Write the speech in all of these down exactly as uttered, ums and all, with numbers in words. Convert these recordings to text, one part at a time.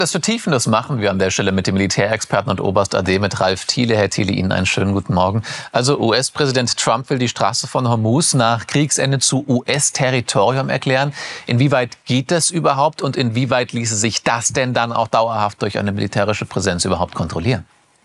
Das Vertiefen, das machen wir an der Stelle mit dem Militärexperten und Oberst A D, mit Ralf Thiele. Herr Thiele, Ihnen einen schönen guten Morgen. Also U S-Präsident Trump will die Straße von Hormuz nach Kriegsende zu U S-Territorium erklären. Inwieweit geht das überhaupt und inwieweit ließe sich das denn dann auch dauerhaft durch eine militärische Präsenz überhaupt kontrollieren?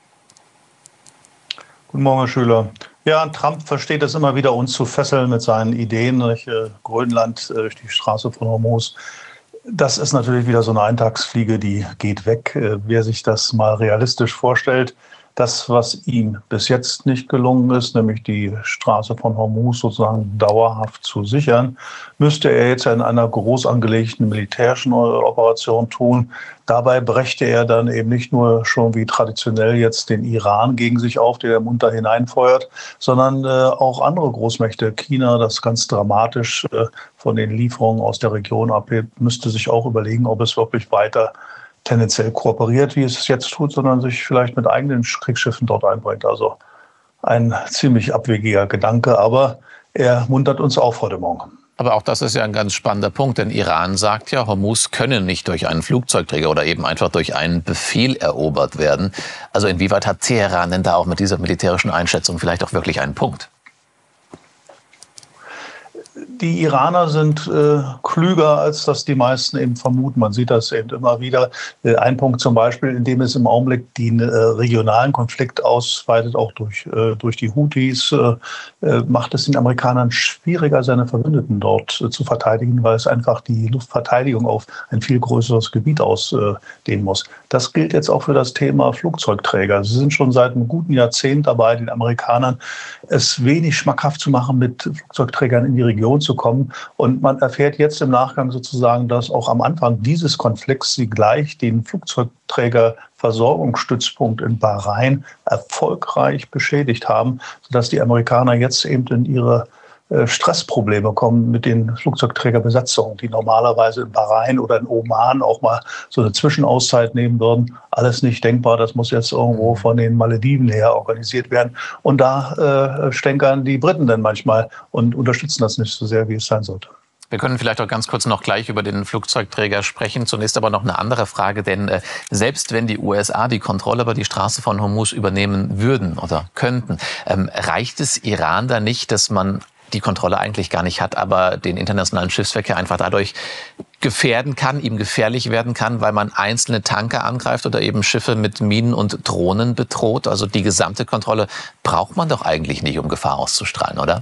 Guten Morgen, Herr Schüler. Ja, Trump versteht es immer wieder, uns zu fesseln mit seinen Ideen. Nicht? Grönland durch die Straße von Hormuz. Das ist natürlich wieder so eine Eintagsfliege, die geht weg. Wer sich das mal realistisch vorstellt, das, was ihm bis jetzt nicht gelungen ist, nämlich die Straße von Hormuz sozusagen dauerhaft zu sichern, müsste er jetzt in einer groß angelegten militärischen Operation tun. Dabei brächte er dann eben nicht nur schon wie traditionell jetzt den Iran gegen sich auf, der im Munter hineinfeuert, sondern äh, auch andere Großmächte. China, das ganz dramatisch äh, von den Lieferungen aus der Region abhebt, müsste sich auch überlegen, ob es wirklich weiter tendenziell kooperiert, wie es es jetzt tut, sondern sich vielleicht mit eigenen Kriegsschiffen dort einbringt. Also ein ziemlich abwegiger Gedanke, aber er muntert uns auf heute Morgen. Aber auch das ist ja ein ganz spannender Punkt, denn Iran sagt ja, Hormuz könne nicht durch einen Flugzeugträger oder eben einfach durch einen Befehl erobert werden. Also inwieweit hat Teheran denn da auch mit dieser militärischen Einschätzung vielleicht auch wirklich einen Punkt? Die Iraner sind äh, klüger, als das die meisten eben vermuten. Man sieht das eben immer wieder. Äh, ein Punkt zum Beispiel, in dem es im Augenblick den äh, regionalen Konflikt ausweitet, auch durch, äh, durch die Houthis, äh, äh, macht es den Amerikanern schwieriger, seine Verbündeten dort äh, zu verteidigen, weil es einfach die Luftverteidigung auf ein viel größeres Gebiet ausdehnen muss. Das gilt jetzt auch für das Thema Flugzeugträger. Sie sind schon seit einem guten Jahrzehnt dabei, den Amerikanern es wenig schmackhaft zu machen, mit Flugzeugträgern in die Region zu kommen. Und man erfährt jetzt im Nachgang sozusagen, dass auch am Anfang dieses Konflikts sie gleich den Flugzeugträgerversorgungsstützpunkt in Bahrain erfolgreich beschädigt haben, sodass die Amerikaner jetzt eben in ihre Stressprobleme kommen mit den Flugzeugträgerbesatzungen, die normalerweise in Bahrain oder in Oman auch mal so eine Zwischenauszeit nehmen würden. Alles nicht denkbar, das muss jetzt irgendwo von den Malediven her organisiert werden. Und da äh, stänkern die Briten dann manchmal und unterstützen das nicht so sehr, wie es sein sollte. Wir können vielleicht auch ganz kurz noch gleich über den Flugzeugträger sprechen. Zunächst aber noch eine andere Frage, denn äh, selbst wenn die U S A die Kontrolle über die Straße von Hormuz übernehmen würden oder könnten, ähm, reicht es Iran da nicht, dass man die Kontrolle eigentlich gar nicht hat, aber den internationalen Schiffsverkehr einfach dadurch gefährden kann, ihm gefährlich werden kann, weil man einzelne Tanker angreift oder eben Schiffe mit Minen und Drohnen bedroht? Also die gesamte Kontrolle braucht man doch eigentlich nicht, um Gefahr auszustrahlen, oder?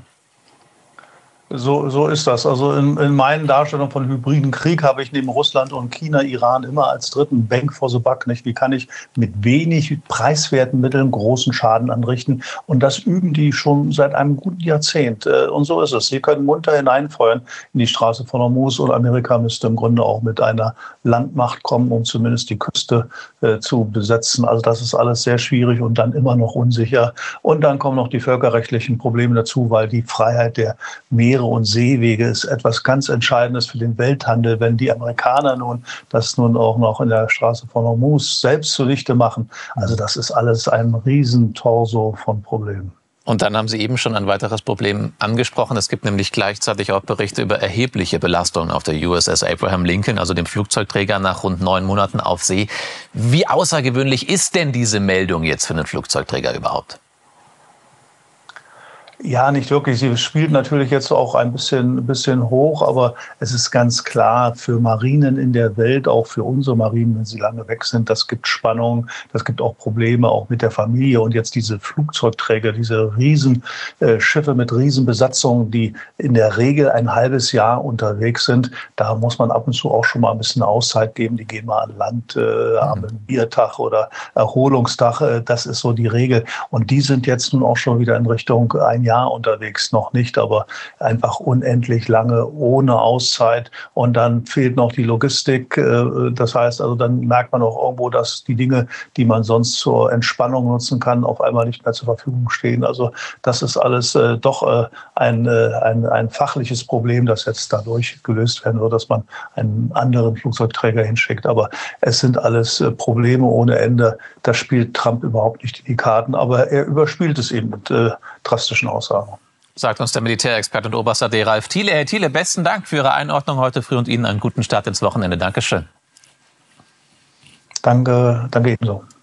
So, so ist das. Also in, in meinen Darstellungen von hybriden Krieg habe ich neben Russland und China Iran immer als dritten Bang for the buck. Nicht? Wie kann ich mit wenig preiswerten Mitteln großen Schaden anrichten? Und das üben die schon seit einem guten Jahrzehnt. Und so ist es. Sie können munter hineinfeuern in die Straße von Hormuz und Amerika müsste im Grunde auch mit einer Landmacht kommen, um zumindest die Küste äh, zu besetzen. Also das ist alles sehr schwierig und dann immer noch unsicher. Und dann kommen noch die völkerrechtlichen Probleme dazu, weil die Freiheit der Meere und Seewege ist etwas ganz Entscheidendes für den Welthandel. Wenn die Amerikaner nun das nun auch noch in der Straße von Hormuz selbst zunichte machen, also das ist alles ein Riesentorso von Problemen. Und dann haben Sie eben schon ein weiteres Problem angesprochen. Es gibt nämlich gleichzeitig auch Berichte über erhebliche Belastungen auf der U S S Abraham Lincoln, also dem Flugzeugträger nach rund neun Monaten auf See. Wie außergewöhnlich ist denn diese Meldung jetzt für einen Flugzeugträger überhaupt? Ja, nicht wirklich. Sie spielt natürlich jetzt auch ein bisschen, ein bisschen hoch, aber es ist ganz klar, für Marinen in der Welt, auch für unsere Marinen, wenn sie lange weg sind, das gibt Spannung, das gibt auch Probleme, auch mit der Familie. Und jetzt diese Flugzeugträger, diese Riesenschiffe äh, mit Riesenbesatzungen, die in der Regel ein halbes Jahr unterwegs sind, da muss man ab und zu auch schon mal ein bisschen Auszeit geben. Die gehen mal an Land, äh, haben einen Biertag oder Erholungstag. Äh, das ist so die Regel. Und die sind jetzt nun auch schon wieder in Richtung ein Jahr unterwegs, noch nicht, aber einfach unendlich lange ohne Auszeit und dann fehlt noch die Logistik. Das heißt also, dann merkt man auch irgendwo, dass die Dinge, die man sonst zur Entspannung nutzen kann, auf einmal nicht mehr zur Verfügung stehen. Also das ist alles äh, doch äh, ein, äh, ein, ein fachliches Problem, das jetzt dadurch gelöst werden wird, dass man einen anderen Flugzeugträger hinschickt. Aber es sind alles äh, Probleme ohne Ende. Das spielt Trump überhaupt nicht in die Karten, aber er überspielt es eben mit äh, drastischen Aussagen. Sagt uns der Militärexperte und Oberst A D Ralf Thiele. Herr Thiele, besten Dank für Ihre Einordnung heute früh und Ihnen einen guten Start ins Wochenende. Dankeschön. Danke, danke ebenso.